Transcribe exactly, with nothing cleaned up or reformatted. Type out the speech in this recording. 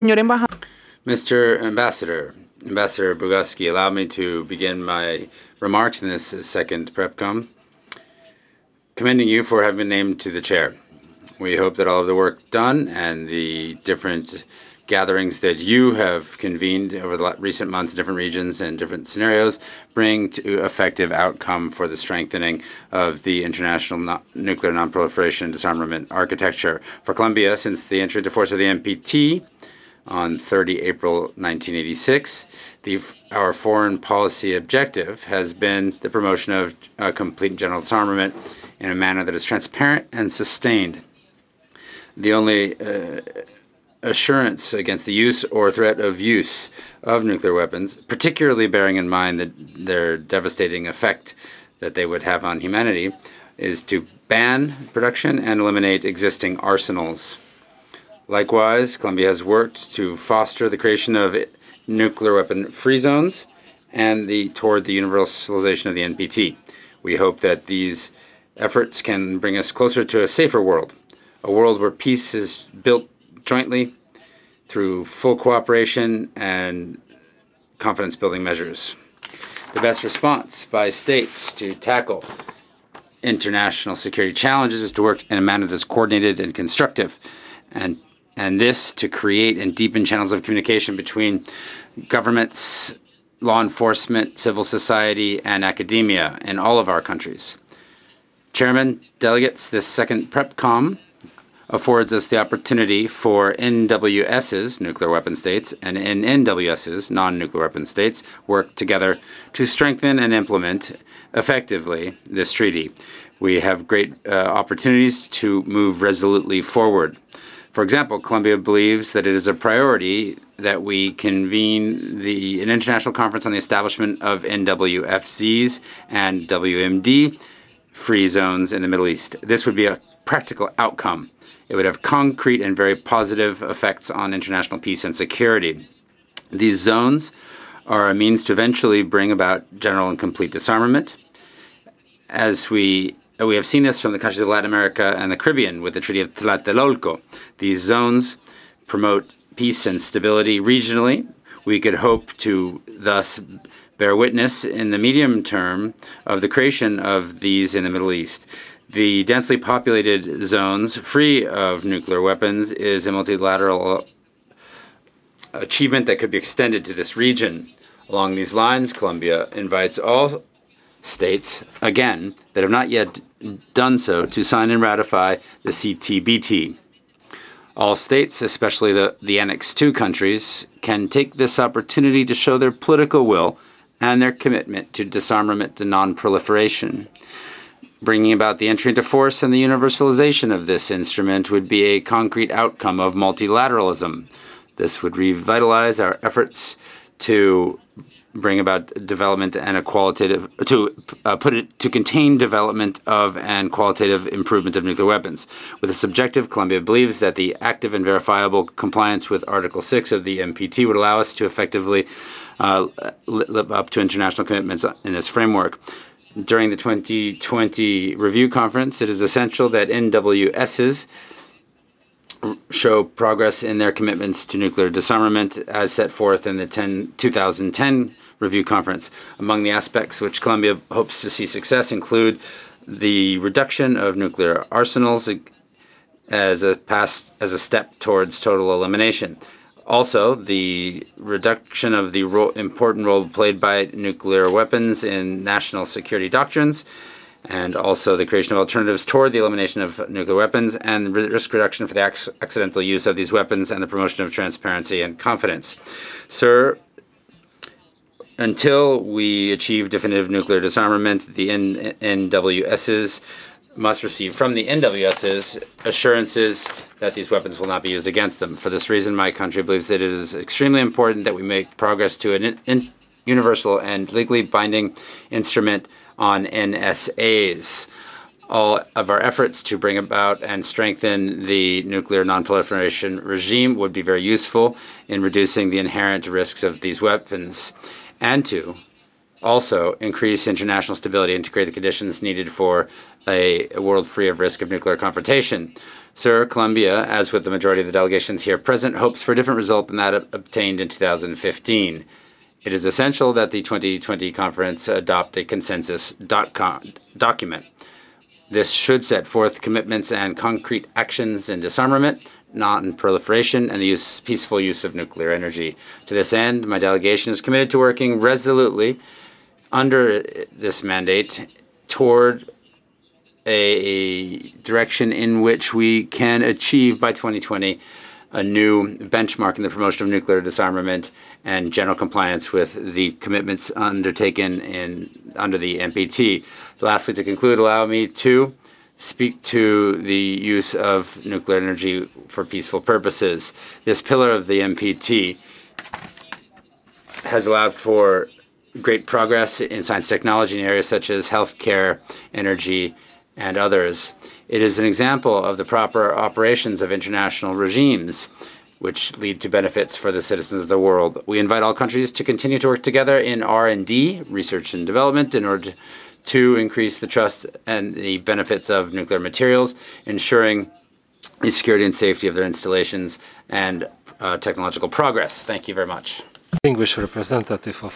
Señor embajador. Mister Ambassador, Ambassador Boguski, allow me to begin my remarks in this second PrepCom, commending you for having been named to the chair. We hope that all of the work done and the different gatherings that you have convened over the recent months in different regions and different scenarios bring to effective outcome for the strengthening of the international no- nuclear nonproliferation and disarmament architecture. For Colombia, since the entry into force of the N P T on the thirtieth of April nineteen eighty-six, the, our foreign policy objective has been the promotion of uh, complete general disarmament in a manner that is transparent and sustained. The only uh, assurance against the use or threat of use of nuclear weapons, particularly bearing in mind that their devastating effect that they would have on humanity, is to ban production and eliminate existing arsenals. Likewise, Colombia has worked to foster the creation of nuclear weapon free zones and the toward the universalization of the N P T. We hope that these efforts can bring us closer to a safer world, a world where peace is built jointly through full cooperation and confidence building measures. The best response by states to tackle international security challenges is to work in a manner that's coordinated and constructive, and and this to create and deepen channels of communication between governments, law enforcement, civil society, and academia in all of our countries. Chairman, delegates, this second PrepCom affords us the opportunity for N W S's, nuclear weapon states, and N W S's, non-nuclear weapon states, work together to strengthen and implement effectively this treaty. We have great uh, opportunities to move resolutely forward. For example, Colombia believes that it is a priority that we convene the, an international conference on the establishment of N W F Zs and W M D free zones in the Middle East. This would be a practical outcome. It would have concrete and very positive effects on international peace and security. These zones are a means to eventually bring about general and complete disarmament. As we we have seen this from the countries of Latin America and the Caribbean with the Treaty of Tlatelolco. These zones promote peace and stability regionally. We could hope to thus bear witness in the medium term of the creation of these in the Middle East. The densely populated zones free of nuclear weapons is a multilateral achievement that could be extended to this region. Along these lines, Colombia invites all states, again, that have not yet done so, to sign and ratify the C T B T. All states, especially the, the Annex two countries, can take this opportunity to show their political will and their commitment to disarmament and non-proliferation. Bringing about the entry into force and the universalization of this instrument would be a concrete outcome of multilateralism. This would revitalize our efforts to bring about development and a qualitative to uh, put it to contain development of and qualitative improvement of nuclear weapons. With this objective, Colombia believes that the active and verifiable compliance with Article six of the N P T would allow us to effectively uh, live up to international commitments in this framework. During the twenty twenty review conference, it is essential that N W S's show progress in their commitments to nuclear disarmament as set forth in the twenty ten review conference. Among the aspects which Colombia hopes to see success include the reduction of nuclear arsenals as a past, as a step towards total elimination. Also, the reduction of the ro- important role played by nuclear weapons in national security doctrines, and also the creation of alternatives toward the elimination of nuclear weapons, and risk reduction for the ac- accidental use of these weapons, and the promotion of transparency and confidence. Sir, until we achieve definitive nuclear disarmament, the N W S's must receive from the N W S's assurances that these weapons will not be used against them. For this reason, my country believes that it is extremely important that we make progress to an in- universal and legally binding instrument on N S As. All of our efforts to bring about and strengthen the nuclear nonproliferation regime would be very useful in reducing the inherent risks of these weapons, and to also increase international stability and to create the conditions needed for a, a world free of risk of nuclear confrontation. Sir, Colombia, as with the majority of the delegations here present, hopes for a different result than that obtained in two thousand fifteen. It is essential that the twenty twenty conference adopt a consensus document. This should set forth commitments and concrete actions in disarmament, non-proliferation, and the use, peaceful use of nuclear energy. To this end, my delegation is committed to working resolutely under this mandate toward a direction in which we can achieve by twenty twenty a new benchmark in the promotion of nuclear disarmament and general compliance with the commitments undertaken in under the N P T. Lastly, to conclude, allow me to speak to the use of nuclear energy for peaceful purposes. This pillar of the N P T has allowed for great progress in science technology in areas such as healthcare, energy, and others. It is an example of the proper operations of international regimes, which lead to benefits for the citizens of the world. We invite all countries to continue to work together in R and D, research and development, in order to increase the trust and the benefits of nuclear materials, ensuring the security and safety of their installations and uh, technological progress. Thank you very much. Distinguished representative of